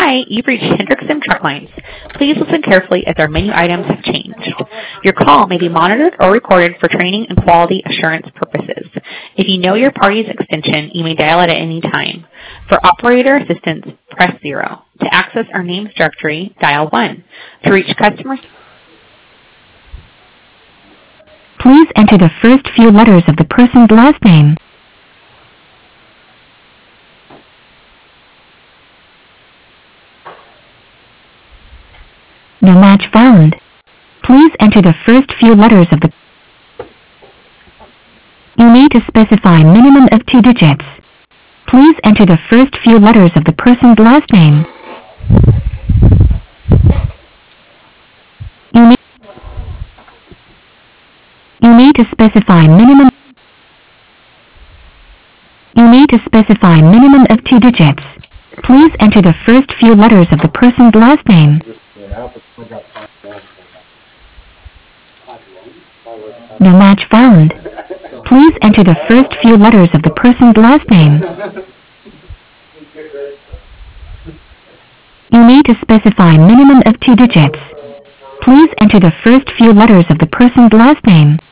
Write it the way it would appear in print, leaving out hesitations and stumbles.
Hi, you've reached Hendrickson Truck Lines. Please listen carefully as our menu items have changed. Your call may be monitored or recorded for training and quality assurance purposes. If you know your party's extension, you may dial it at any time. For operator assistance, press 0. To access our names directory, dial 1. To reach customers, please enter the first few letters of the person's last name. No match found. Please enter the first few letters of the... You need to specify minimum of 2 digits. Please enter the first few letters of the person's last name. You need to specify minimum... You need to specify minimum of 2 digits. Please enter the first few letters of the person's last name. No match found. Please enter the first few letters of the person's last name. You need to specify minimum of 2 digits. Please enter the first few letters of the person's last name.